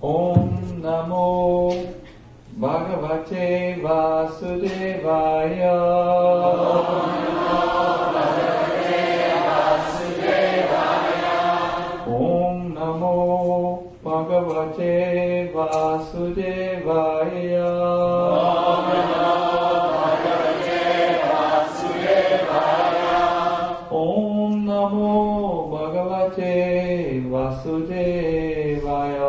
Om Namo Bhagavate Vasudevaya. Om Namo Bhagavate Vasudevaya. Om Namo Bhagavate Vasudevaya.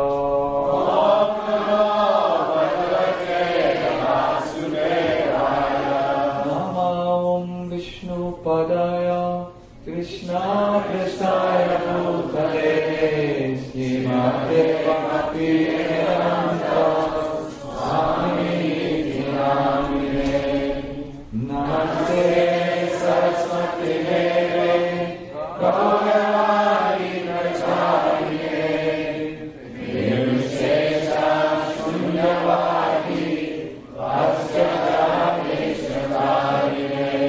Padaya Krishna Prasaya Bhutale Srimate Bhakti Vedanta Swami Namine Namaste Saraswati Deve Gaurani Nacharye Nirvishesha Shunyavadi Vasyata Vishnavarine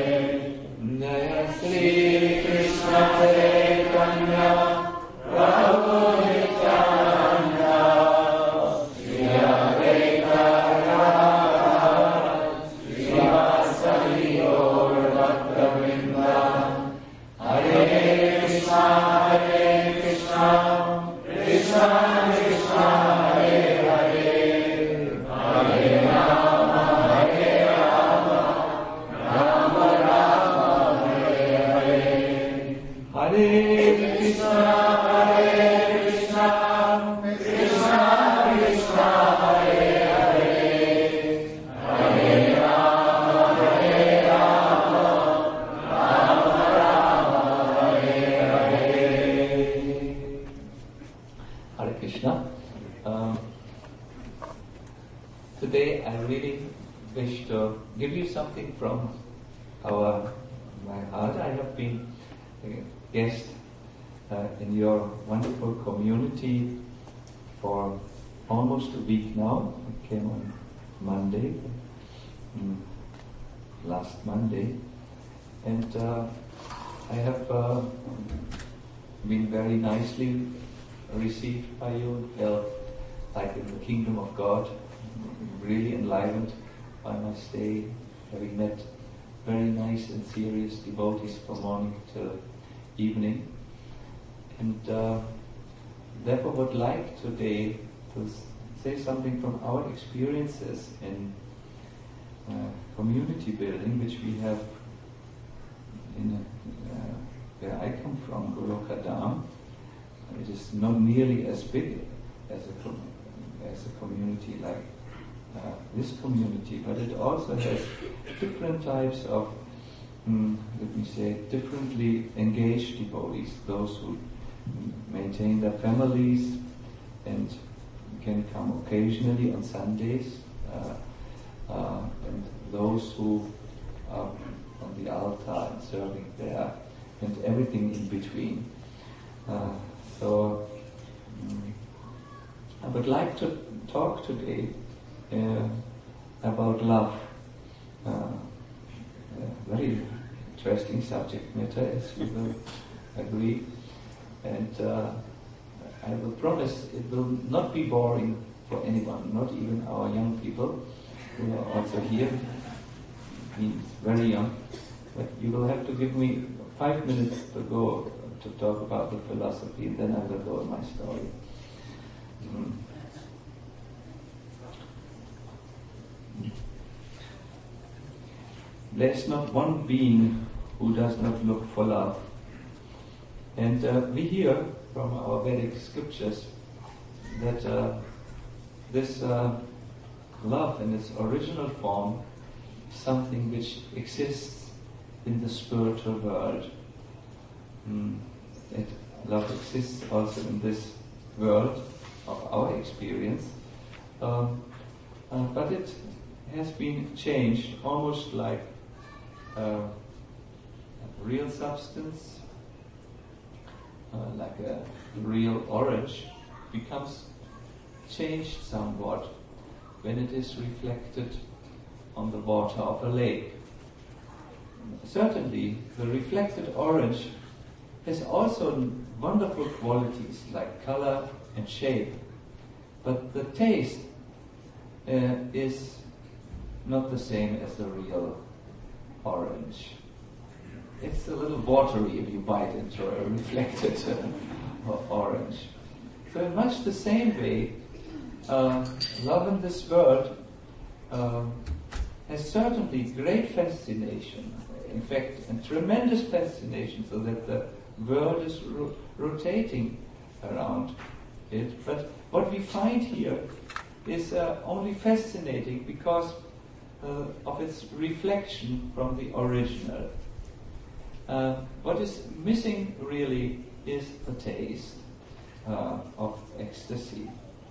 Shri Krishna Chaitanya Prabhu Nityananda Shri Advaita Gadadhara Srivasadi Gaur Bhakta-vrinda Hare Krishna Krishna Krishna Hare Hare Hare Rama Rama Rama Hare Krishna, Krishna Krishna, Hare Hare, Hare Rama, Rama Rama, Hare Hare. Hare Krishna. Today I really wish to give you something from my heart. I have been guest in your wonderful community for almost a week now. I came on Monday, last Monday, and I have been very nicely received by you, felt like in the kingdom of God, really enlivened by my stay, having met very nice and serious devotees from morning till evening, and therefore would like today to say something from our experiences in community building, which we have in where I come from, Golokadam. It is not nearly as big as a community like this community, but it also has different types of, let me say, differently engaged devotees, those who maintain their families and can come occasionally on Sundays, and those who are on the altar and serving there, and everything in between. So I would like to talk today about love. Very interesting subject matter, as you will agree, and I will promise it will not be boring for anyone, not even our young people who are also here. He's very young, but you will have to give me 5 minutes to go to talk about the philosophy, and then I will go in my story. There is not one being who does not look for love. And we hear from our Vedic scriptures that this love in its original form is something which exists in the spiritual world. Love exists also in this world of our experience, but it has been changed almost like real substance, like a real orange, becomes changed somewhat when it is reflected on the water of a lake. Certainly, the reflected orange has also wonderful qualities like color and shape, but the taste is not the same as the real orange. It's a little watery if you bite into a reflected orange. So in much the same way, love in this world has certainly great fascination, in fact, a tremendous fascination, so that the world is rotating around it. But what we find here is only fascinating because of its reflection from the original. What is missing really is the taste of ecstasy.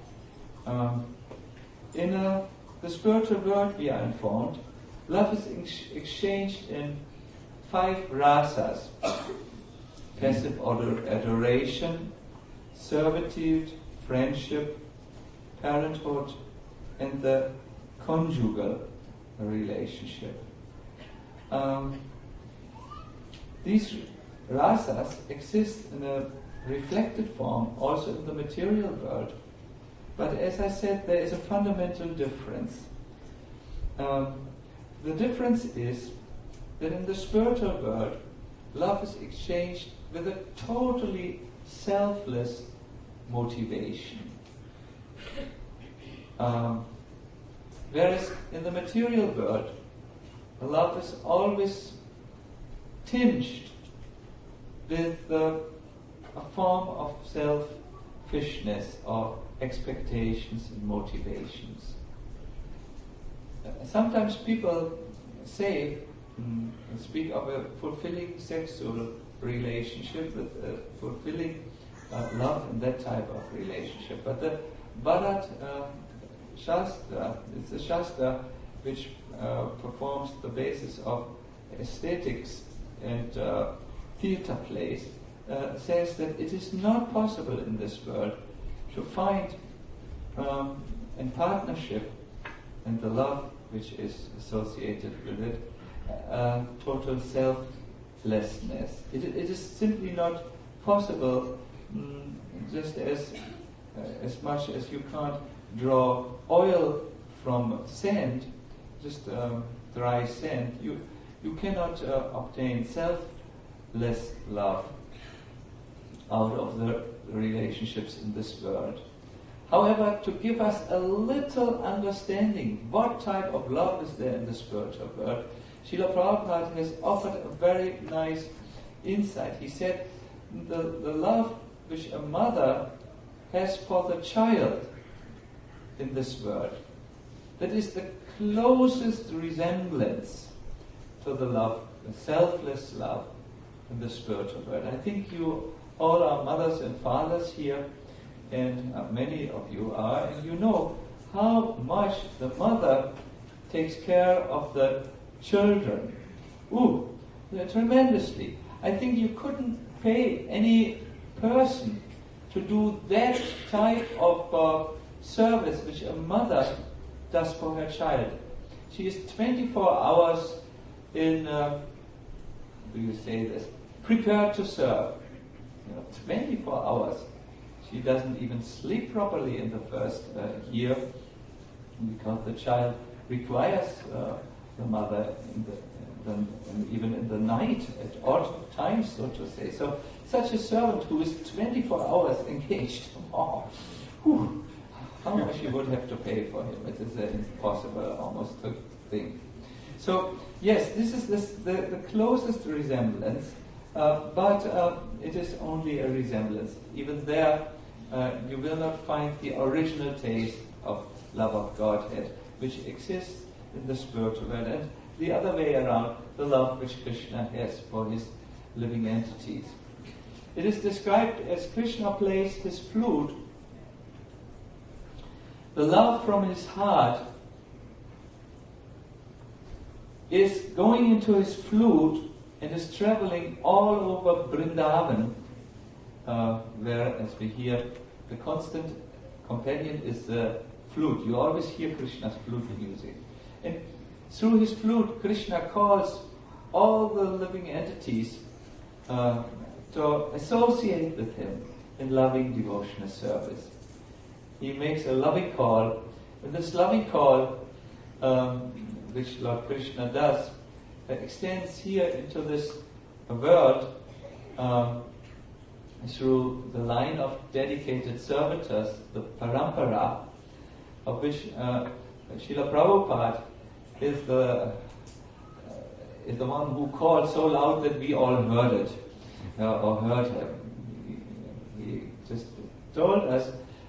In the spiritual world, we are informed, love is exchanged in 5 rasas: passive adoration, servitude, friendship, parenthood, and the conjugal relationship. These rasas exist in a reflected form also in the material world. But as I said, there is a fundamental difference. The difference is that in the spiritual world, love is exchanged with a totally selfless motivation. Whereas in the material world, love is always tinged with a form of selfishness or expectations and motivations. Sometimes people say, speak of a fulfilling sexual relationship with a fulfilling love and that type of relationship. But the Bharat Shastra, it's a Shastra which performs the basis of aesthetics and theatre plays, says that it is not possible in this world to find in partnership and the love which is associated with it, total selflessness. It is simply not possible, just as much as you can't draw oil from sand, just dry sand. You cannot obtain selfless love out of the relationships in this world. However, to give us a little understanding what type of love is there in the spiritual world, Srila Prabhupada has offered a very nice insight. He said, the love which a mother has for the child in this world, that is the closest resemblance to the love, the selfless love in the spiritual world. I think you all are mothers and fathers here, and many of you are, and you know how much the mother takes care of the children. Tremendously. I think you couldn't pay any person to do that type of service which a mother does for her child. She is 24 hours in, prepared to serve. 24 hours. She doesn't even sleep properly in the first year because the child requires the mother even in the night at odd times, so to say. So such a servant who is 24 hours engaged, how much you would have to pay for him? It is impossible almost to think. So yes, this is the closest resemblance, but it is only a resemblance. Even there, you will not find the original taste of love of Godhead, which exists in the spiritual world, and the other way around, the love which Krishna has for his living entities. It is described as Krishna plays his flute. The love from his heart is going into his flute and is traveling all over Vrindavan, where, as we hear, the constant companion is the flute. You always hear Krishna's flute music. And through his flute, Krishna calls all the living entities to associate with him in loving devotional service. he makes a loving call. And this loving call, which Lord Krishna does, extends here into this world through the line of dedicated servitors, the parampara, of which Srila Prabhupada is the one who called so loud that we all heard it, or heard him. He just told us,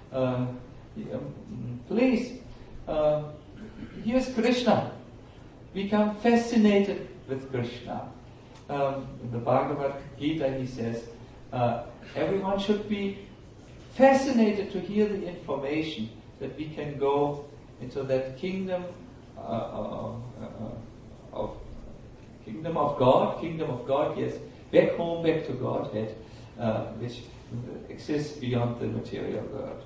please, here's Krishna. Become fascinated with Krishna. In the Bhagavad Gita he says, everyone should be fascinated to hear the information that we can go into that kingdom of God, yes, back home, back to Godhead, which exists beyond the material world.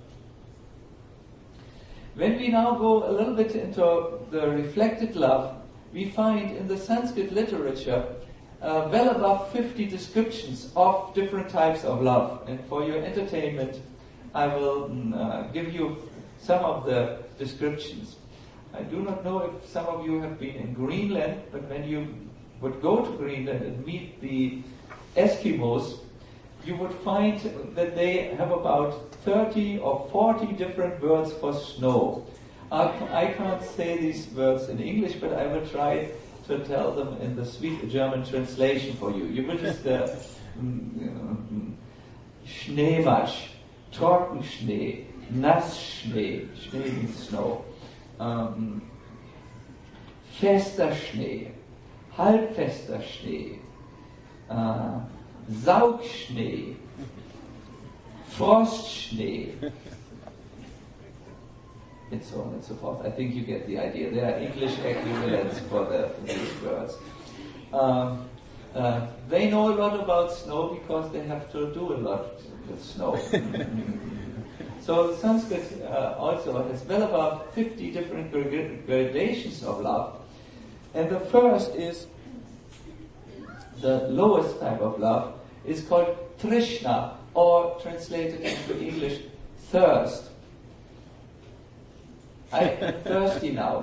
When we now go a little bit into the reflected love, we find in the Sanskrit literature well above 50 descriptions of different types of love. And for your entertainment, I will give you some of the descriptions. I do not know if some of you have been in Greenland, but when you would go to Greenland and meet the Eskimos, you would find that they have about 30 or 40 different words for snow. I can't say these words in English, but I will try to tell them in the sweet German translation for you. You will just Schneematsch, Trockenschnee, Nassschnee, Schnee means snow, fester Schnee, halbfester Schnee, Saugschnee, Frostschnee, and so on and so forth. I think you get the idea. There are English equivalents for these words. They know a lot about snow because they have to do a lot with snow. So Sanskrit also has well above 50 different gradations of love. And the first is, the lowest type of love, is called Trishna, or translated into English, thirst. I am thirsty now.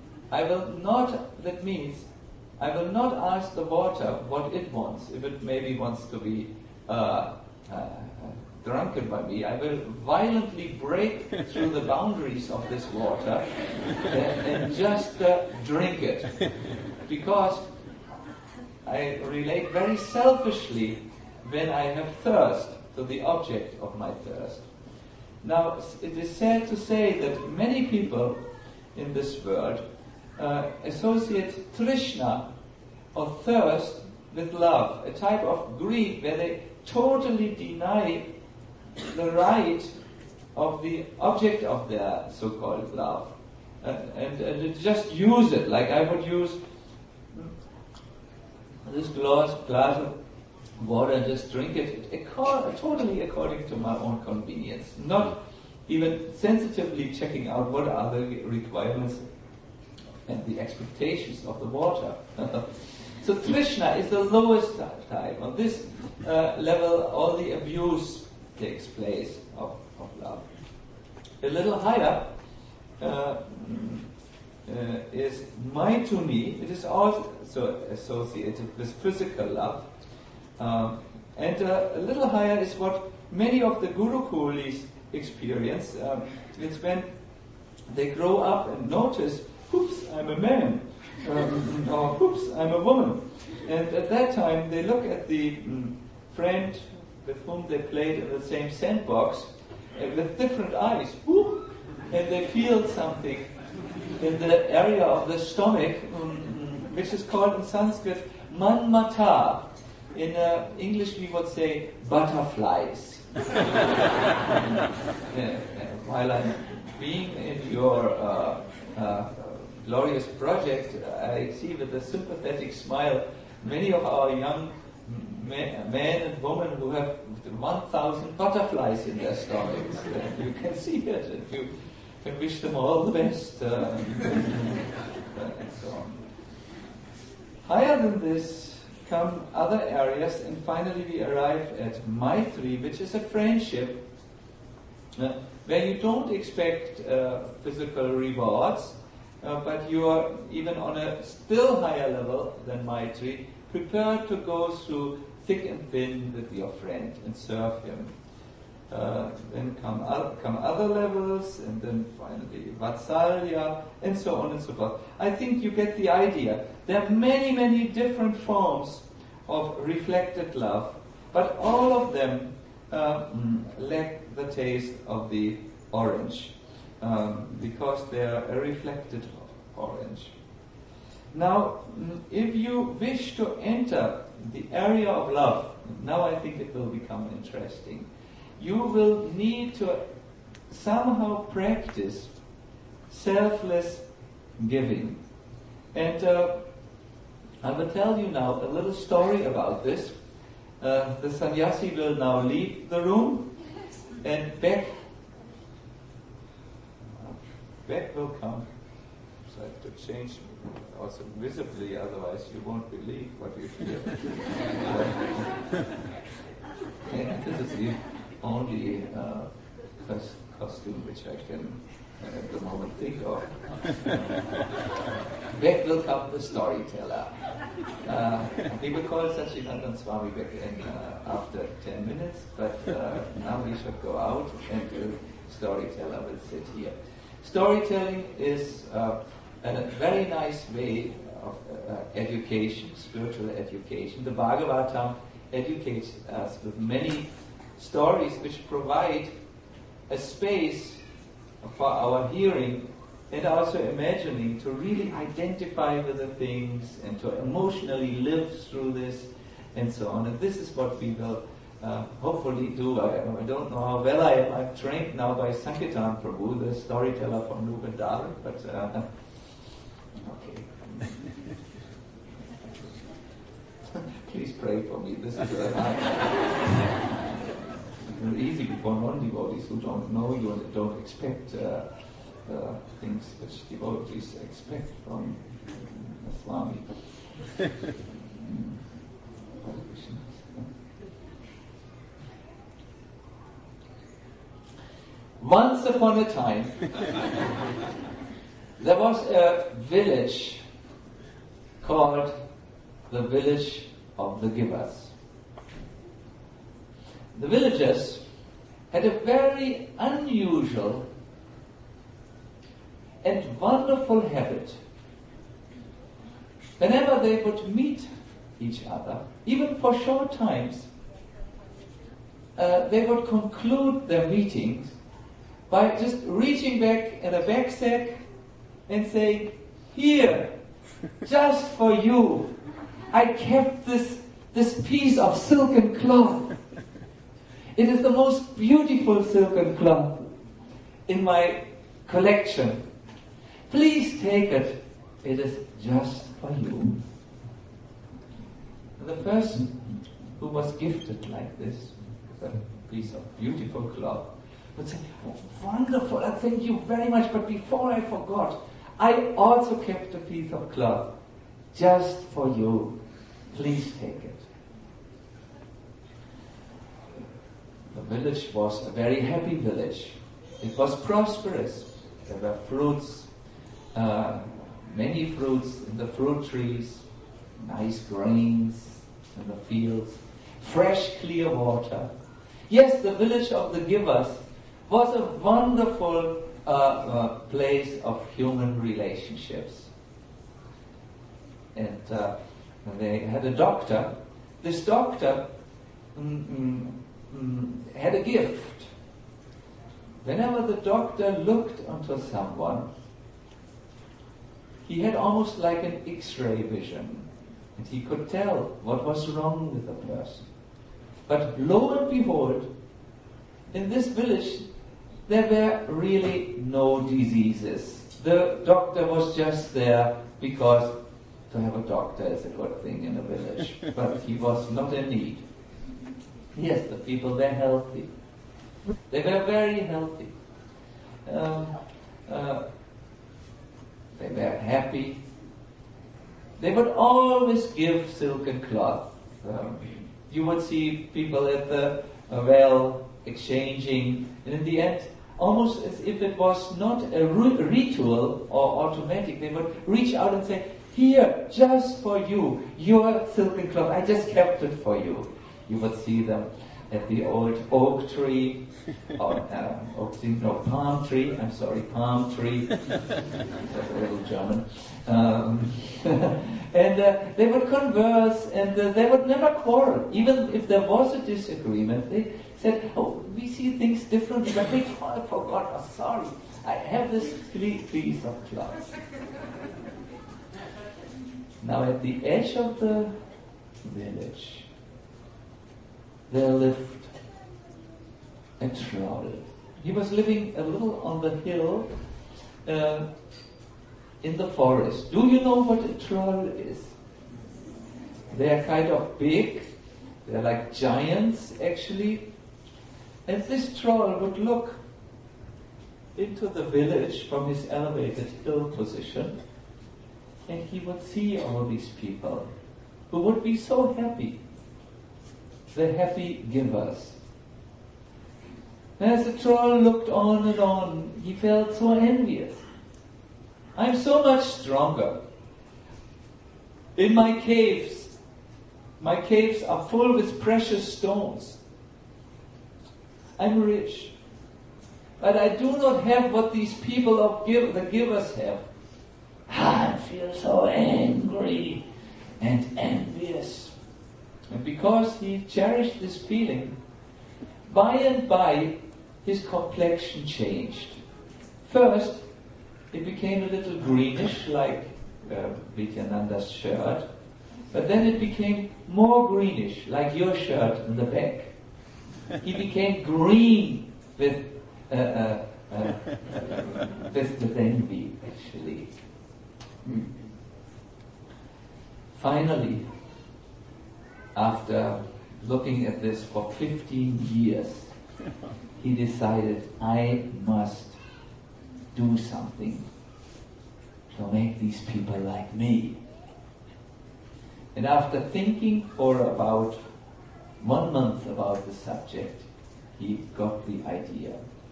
That means, I will not ask the water what it wants. If it maybe wants to be drunken by me, I will violently break through the boundaries of this water and just drink it. Because I relate very selfishly when I have thirst to the object of my thirst. Now, it is sad to say that many people in this world associate Trishna, or thirst, with love, a type of greed where they totally deny the right of the object of their so-called love, and just use it, like I would use this glass of water and just drink it totally according to my own convenience, not even sensitively checking out what are the requirements and the expectations of the water. So Trishna is the lowest type. On this level, all the abuse takes place of love. A little higher is Maituni. It is also associated with physical love. And a little higher is what many of the Gurukulis experience. It's when they grow up and notice, oops, I'm a man, or oops, I'm a woman. And at that time they look at the friend with whom they played in the same sandbox with different eyes, whoop, and they feel something in the area of the stomach, which is called in Sanskrit manmata. In English we would say butterflies. While I'm being in your glorious project, I see with a sympathetic smile many of our young men and women who have 1,000 butterflies in their stomachs. You can see it, and you can wish them all the best. And so on. Higher than this come other areas, and finally we arrive at Maitri, which is a friendship where you don't expect physical rewards, but you are even on a still higher level than Maitri, prepared to go through thick and thin with your friend and serve him. Then come other levels, and then finally Vatsalya, and so on and so forth. I think you get the idea. There are many, many different forms of reflected love, but all of them lack the taste of the orange, because they are a reflected orange. Now, if you wish to enter the area of love, now I think it will become interesting. You will need to somehow practice selfless giving. And I will tell you now a little story about this. The sannyasi will now leave the room, and Beck will come. So I have to change also visibly, otherwise you won't believe what you hear. And this is the only costume which I can at the moment think of. Beck will come, the storyteller. We will call Satchidananda Swami back in after 10 minutes, but now we should go out, and the storyteller will sit here. Storytelling is a very nice way of education, spiritual education. The Bhagavatam educates us with many stories which provide a space for our hearing and also imagining to really identify with the things and to emotionally live through this and so on. And this is what we will hopefully do. I don't know how well I am. I'm trained now by Sankirtan Prabhu, the storyteller from Lubendal, but okay. Please pray for me. This is easy for non-devotees who don't know you and don't expect things which devotees expect from a Swami. Once upon a time, there was a village called the village of the givers. The villagers had a very unusual and wonderful habit. Whenever they would meet each other, even for short times, they would conclude their meetings by just reaching back in a backsack and saying, "Here, just for you, I kept this piece of silken cloth. It is the most beautiful silken cloth in my collection. Please take it. It is just for you." And the person who was gifted like this, a piece of beautiful cloth, would say, "Oh, wonderful, thank you very much, but before I forgot, I also kept a piece of cloth just for you. Please take it." The village was a very happy village. It was prosperous. There were fruits, many fruits in the fruit trees, nice grains in the fields, fresh, clear water. Yes, the village of the givers was a wonderful place of human relationships. And they had a doctor. This doctor had a gift. Whenever the doctor looked onto someone, he had almost like an X-ray vision, and he could tell what was wrong with the person. But lo and behold, in this village, there were really no diseases. The doctor was just there because to have a doctor is a good thing in a village, but he was not in need. Yes, the people were healthy. They were very healthy. They were happy. They would always give silken cloth. You would see people at the well exchanging, and in the end, almost as if it was not a ritual or automatic. They would reach out and say, "Here, just for you, your silken cloth. I just kept it for you." You would see them at the old oak tree, or palm tree. I'm sorry, palm tree. That's a little German. And they would converse, and they would never quarrel. Even if there was a disagreement, they said, "Oh, we see things differently, but I forgot. Oh, sorry, I have this piece of cloth." Now, at the edge of the village, there lived a troll. He was living a little on the hill in the forest. Do you know what a troll is? They are kind of big. They're like giants, actually. And this troll would look into the village from his elevated hill position, and he would see all these people who would be so happy, the happy givers. As the troll looked on and on, he felt so envious. I'm so much stronger. In my caves are full with precious stones. I'm rich, but I do not have what these people the givers have. I feel so angry and envious. And because he cherished this feeling, by and by his complexion changed. First, it became a little greenish, like Vityananda's shirt, but then it became more greenish, like your shirt in the back. He became green with envy, actually. Finally, after looking at this for 15 years, he decided, I must do something to make these people like me. And after thinking for about 1 month about the subject, he got the idea.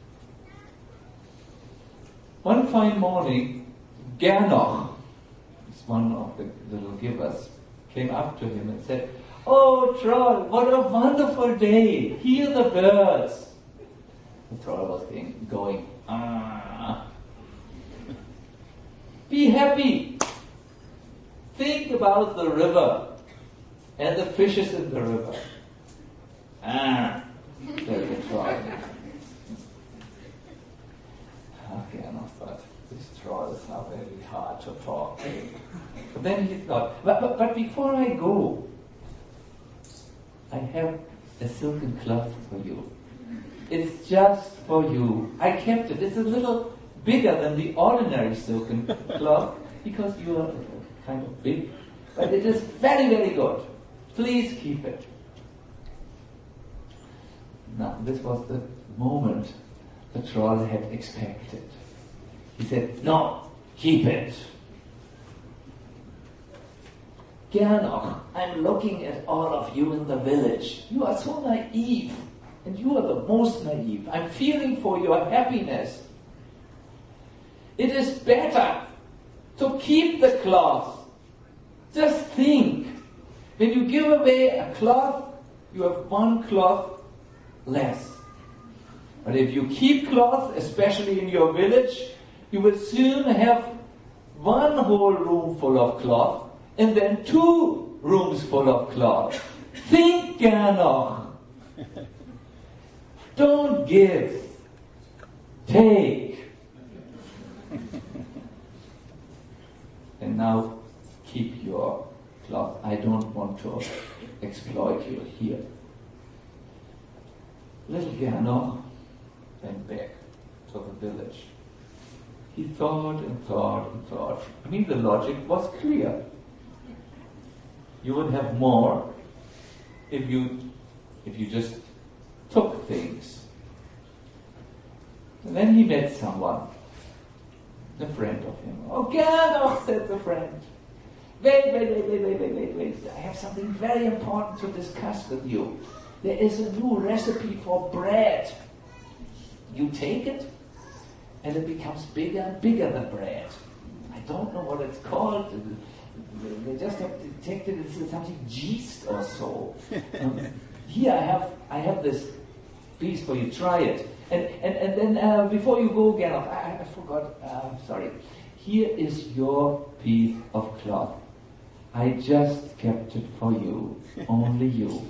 One fine morning, Gernot, one of the little givers, came up to him and said, "Oh, troll, what a wonderful day! Hear the birds." The troll was going, "Ah." "Be happy. Think about the river and the fishes in the river." "Ah," said the troll. Okay, but these trolls are very hard to talk to. But then he thought, but before I go, I have a silken cloth for you. It's just for you. I kept it. It's a little bigger than the ordinary silken cloth because you are kind of big. But it is very, very good. Please keep it. Now, this was the moment the troll had expected. He said, "No, keep it." "Gernot, I'm looking at all of you in the village. You are so naive, and you are the most naive. I'm feeling for your happiness. It is better to keep the cloth. Just think, when you give away a cloth, you have one cloth less. But if you keep cloth, especially in your village, you will soon have one whole room full of cloth, and then 2 rooms full of cloth. Think, Gernot. Don't give. Take. And now keep your cloth. I don't want to exploit you here." Little Gernot went back to the village. He thought and thought and thought. I mean, the logic was clear. You would have more if you just took things. And then he met someone, a friend of him. "Oh, Gernot," said the friend. Wait. I have something very important to discuss with you. There is a new recipe for bread. You take it, and it becomes bigger and bigger, the bread. I don't know what it's called. They just have detected it's something yeast or so. Here I have this piece for you. Try it. And then before you go, Gernot, I forgot. Sorry. Here is your piece of cloth. I just kept it for you. Only you.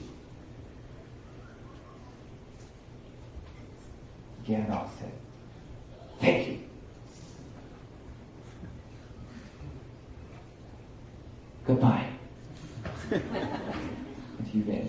Gernot said, "Thank you." Goodbye. And he went.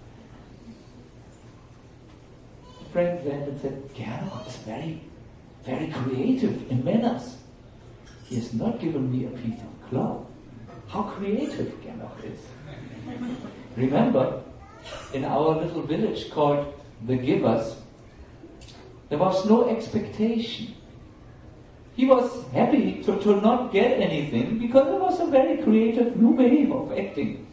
The friend went and said, "Gernot is very, very creative in manners. He has not given me a piece of cloth." How creative Gernot is. Remember, in our little village called the Givers, there was no expectation. He was happy to not get anything because it was a very creative new way of acting.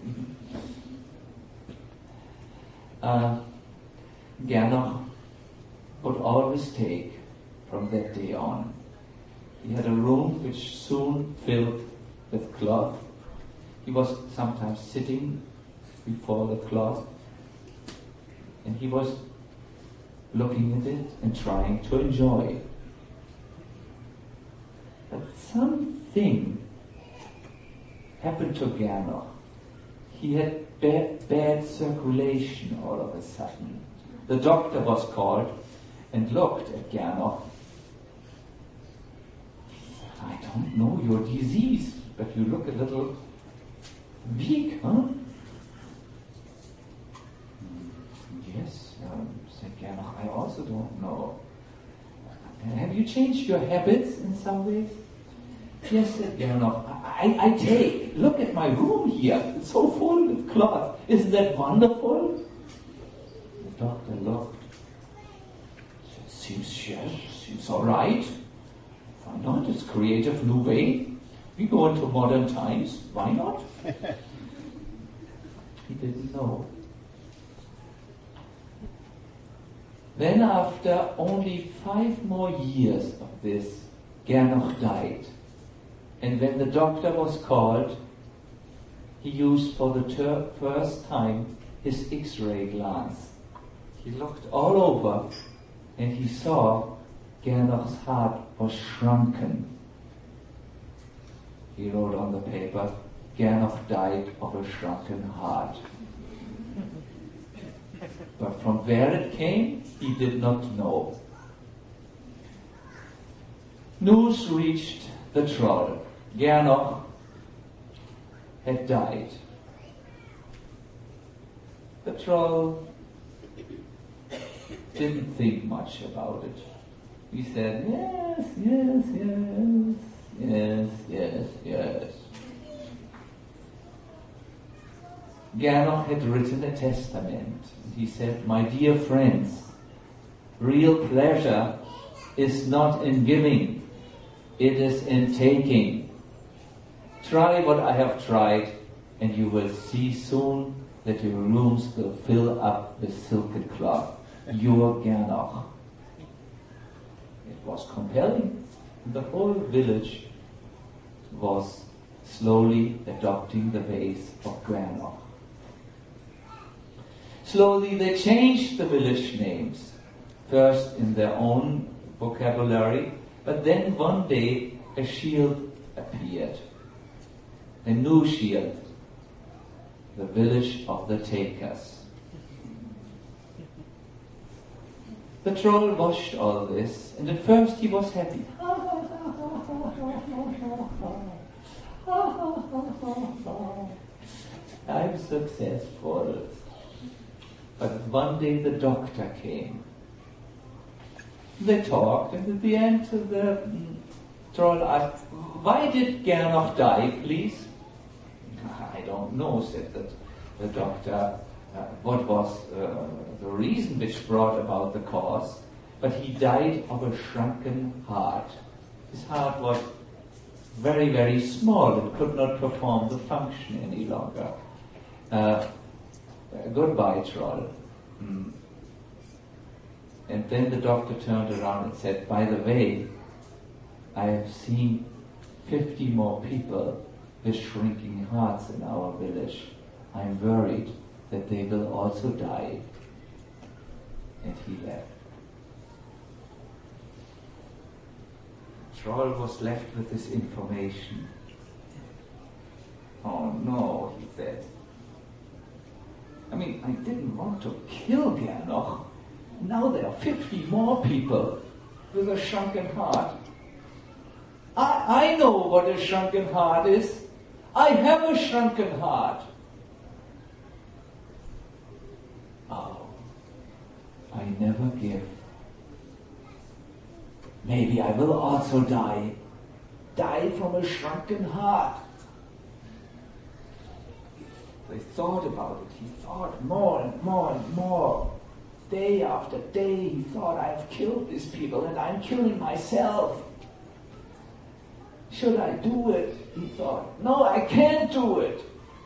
Gernot would always take from that day on. He had a room which soon filled with cloth. He was sometimes sitting before the cloth and he was looking at it and trying to enjoy it. But something happened to Gernot. He had bad circulation all of a sudden. The doctor was called and looked at Gernot. "I don't know your disease, but you look a little weak, huh?" "Yes," said Gernot, "I also don't know." "Have you changed your habits in some ways?" "Yes," said Gernot, I take. Look at my room here. It's so full with cloth. Isn't that wonderful?" The doctor looked. Seems all right. Why not? It's creative new way. We go into modern times. Why not? He didn't know. Then after only 5 more years of this, Gernot died. And when the doctor was called, he used for the first time his X-ray glance. He looked all over and he saw Gernot's heart was shrunken. He wrote on the paper, "Gernot died of a shrunken heart." But from where it came, he did not know. News reached the troll. Gernot had died. The troll didn't think much about it. He said, yes. Gernot had written a testament. He said, "My dear friends, real pleasure is not in giving, it is in taking. Try what I have tried, and you will see soon that your rooms will fill up with silken cloth. Your Gernot." It was compelling. The whole village was slowly adopting the ways of Gernot. Slowly they changed the village names, first in their own vocabulary, but then one day a shield appeared. A new shield, the village of the takers. The troll watched all this, and at first he was happy. I'm successful. But one day the doctor came. They talked, and at the end the troll asked, "Why did Gernot die, please?" "I don't know," said the doctor, what was the reason which brought about the cause, but he died of a shrunken heart. His heart was very, very small and could not perform the function any longer. Goodbye, troll. And then the doctor turned around and said, "By the way, I have seen 50 more people with shrinking hearts in our village. I'm worried that they will also die. And he left. Troll was left with this information. Oh no, he said. I mean, I didn't want to kill Gernot. Now there are 50 more people with a shrunken heart. I know what a shrunken heart is. I have a shrunken heart. Oh, I never give. Maybe I will also die. Die from a shrunken heart. He thought about it. He thought more and more and more. Day after day, he thought, I've killed these people and I'm killing myself. Should I do it? He thought. No, I can't do it.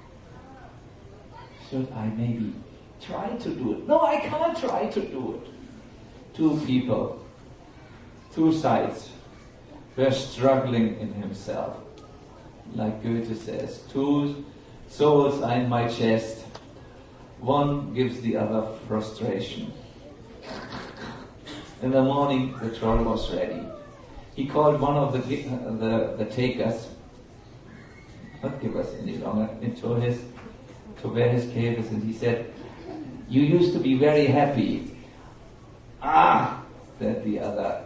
Should I maybe try to do it? No, I can't try to do it. Two people, two sides, were struggling in himself. Like Goethe says, two souls are in my chest. One gives the other frustration. In the morning, the troll was ready. He called one of the takers, not givers any longer, to where his cave is, and he said, "You used to be very happy." "Ah," said the other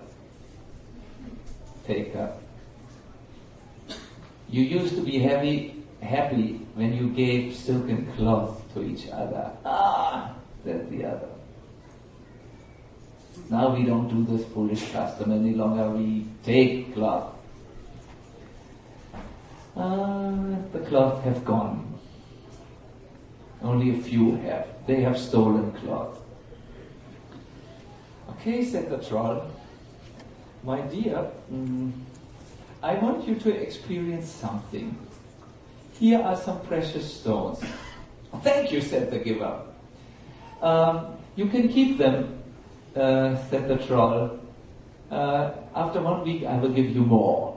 taker. "You used to be happy when you gave silken cloth to each other." "Ah," said the other. "Now we don't do this foolish custom any longer, we take cloth." The cloth have gone. Only a few have. They have stolen cloth. "Okay," said the troll. "My dear, I want you to experience something. Here are some precious stones." "Thank you," said the giver. "You can keep them," said the troll. "After 1 week I will give you more."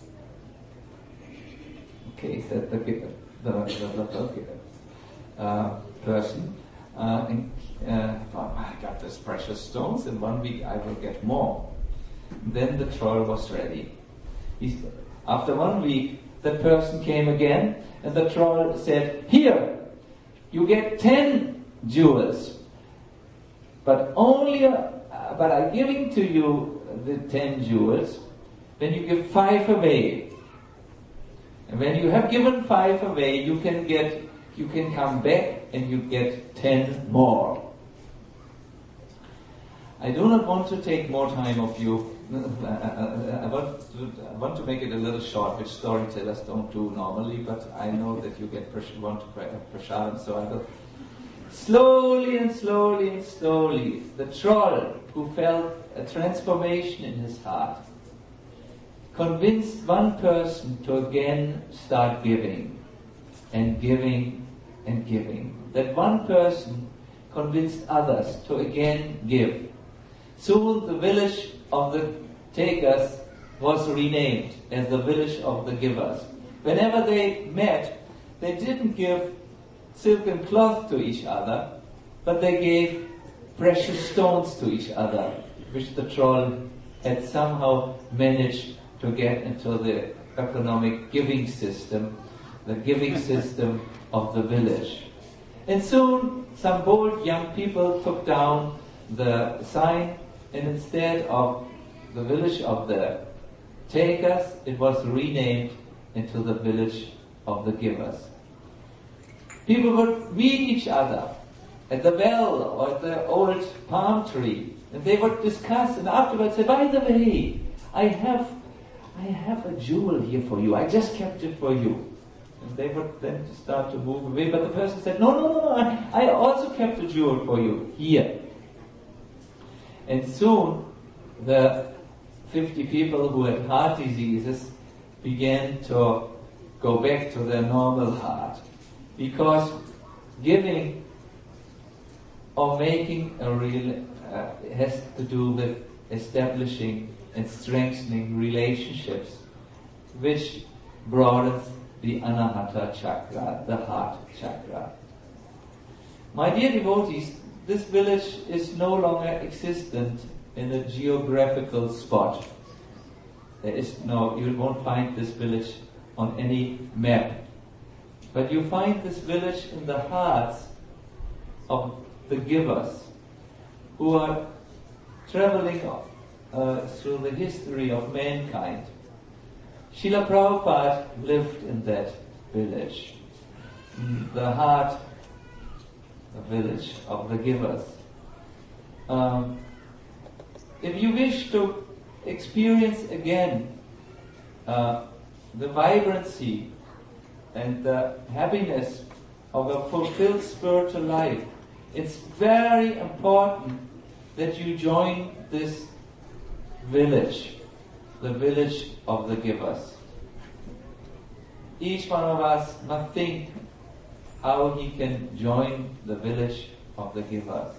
"Okay," said the person. "I got these precious stones, in 1 week I will get more." Then the troll was ready. After 1 week, the person came again, and the troll said, "Here, you get 10 jewels, but I'm giving to you the 10 jewels when you give 5 away. And when you have given 5 away, you can come back and you get 10 more." I do not want to take more time of you. I want to make it a little short, which storytellers don't do normally, but I know that you want to prashadam, so I will. Slowly and slowly and slowly, the troll, who felt a transformation in his heart, convinced one person to again start giving and giving and giving. That one person convinced others to again give. Soon the village of the takers was renamed as the village of the givers. Whenever they met, they didn't give silken cloth to each other, but they gave precious stones to each other, which the troll had somehow managed to get into the economic giving system, the giving system of the village. And soon some bold young people took down the sign, and instead of the village of the takers, it was renamed into the village of the givers. People would meet each other at the well or at the old palm tree, and they would discuss, and afterwards say, "By the way, I have a jewel here for you. I just kept it for you." And they would then start to move away, but the person said, No, I also kept a jewel for you here. And soon the 50 people who had heart diseases began to go back to their normal heart. Because giving or making a real has to do with establishing and strengthening relationships, which broadens the Anahata chakra, the heart chakra. My dear devotees, this village is no longer existent in a geographical spot. You won't find this village on any map. But you find this village in the hearts of the givers who are traveling through the history of mankind. Srila Prabhupada lived in that village, the heart, the village of the givers. If you wish to experience again the vibrancy and the happiness of a fulfilled spiritual life, it's very important that you join this village, the village of the givers. Each one of us must think how he can join the village of the givers.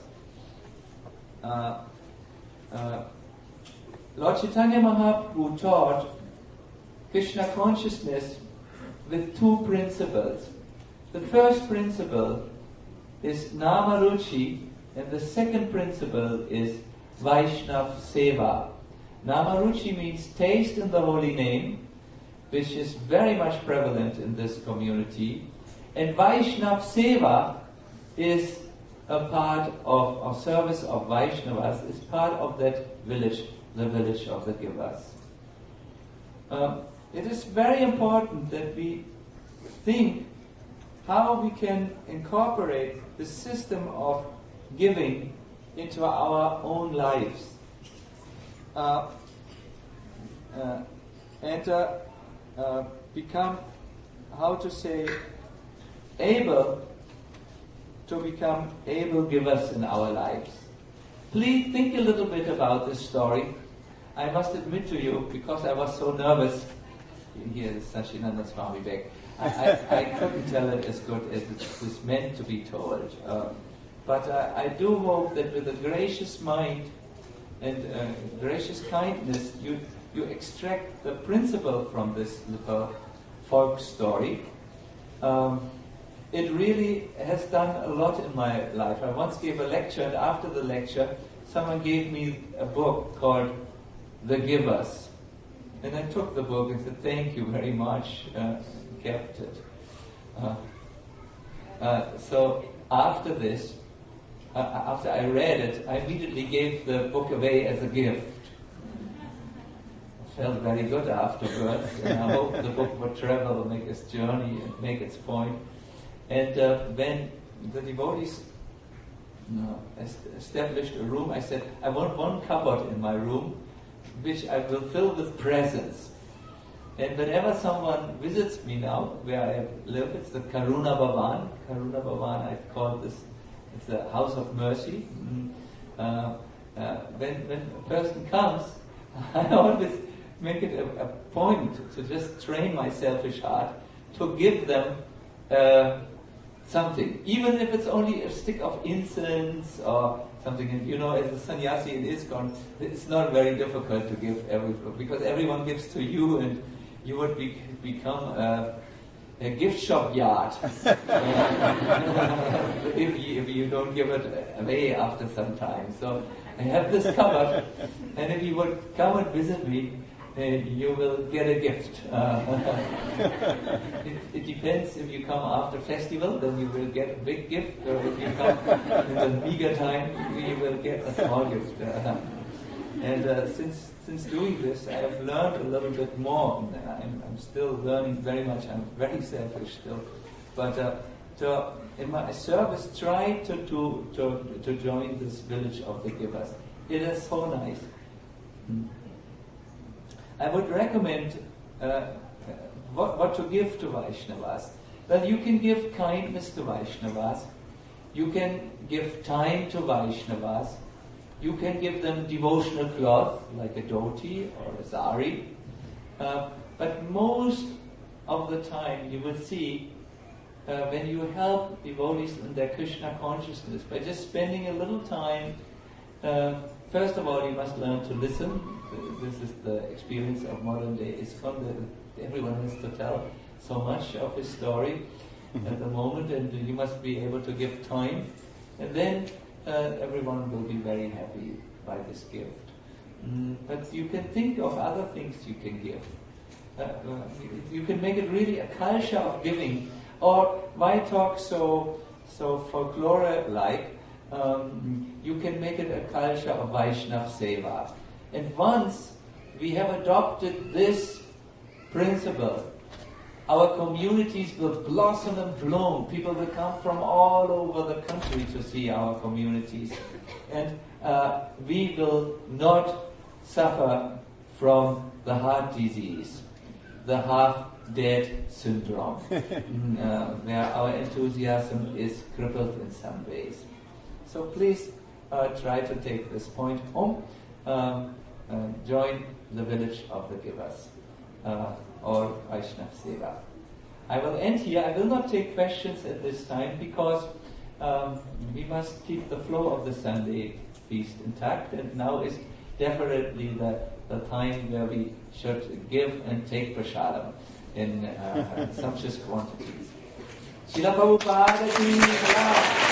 Lord Chaitanya Mahaprabhu taught Krishna consciousness with two principles. The first principle is Namaruchi, and the second principle is Vaishnav Seva. Namaruchi means taste in the holy name, which is very much prevalent in this community. And Vaishnav Seva is a part of service of Vaishnavas, is part of that village, the village of the givers. It is very important that we think how we can incorporate the system of giving into our own lives. And become, able to become able givers in our lives. Please think a little bit about this story. I must admit to you, because I was so nervous, here is Sachinanda Swami back, I couldn't tell it as good as it was meant to be told. But I do hope that with a gracious mind and gracious kindness, you extract the principle from this little folk story. It really has done a lot in my life. I once gave a lecture, and after the lecture, someone gave me a book called The Givers. And I took the book and said, thank you very much, kept it. So after this, after I read it, I immediately gave the book away as a gift. I felt very good afterwards, and I hope the book would travel, make its journey, and make its point. And when the devotees established a room, I said, I want one cupboard in my room, which I will fill with presents. And whenever someone visits me now, where I live, it's the Karuna Bhavan. Karuna Bhavan, I've called this, it's a house of mercy. When a person comes, I always make it a point to just train my selfish heart to give them something, even if it's only a stick of incense or something. And as a sannyasi in ISKCON, it's not very difficult to give because everyone gives to you, and you would become a gift shop yard if you don't give it away after some time. So I have this cupboard, and if you would come and visit me, you will get a gift. It depends. If you come after festival, then you will get a big gift, or if you come in the meager time, you will get a small gift. And since doing this, I have learned a little bit more. I'm still learning very much. I'm very selfish still, but in my service, try to join this village of the givers. It is so nice. I would recommend what to give to Vaishnavas. Well, you can give kindness to Vaishnavas. You can give time to Vaishnavas. You can give them devotional cloth, like a dhoti or a sari. But most of the time, you will see when you help devotees in their Krishna consciousness, by just spending a little time, first of all, you must learn to listen this is the experience of modern day ISKCON, that everyone has to tell so much of his story at the moment, and you must be able to give time, and then everyone will be very happy by this gift. But you can think of other things you can give. You can make it really a culture of giving, or why talk so folklore-like? You can make it a culture of Vaishnav Seva. And once we have adopted this principle, our communities will blossom and bloom. People will come from all over the country to see our communities. And we will not suffer from the heart disease, the half-dead syndrome, where our enthusiasm is crippled in some ways. So please try to take this point home. Join the village of the givers, or Vaishnav Seva. I will end here. I will not take questions at this time because we must keep the flow of the Sunday feast intact, and now is definitely the time where we should give and take prasadam in sumptuous quantities. Srila Prabhupada ki jai.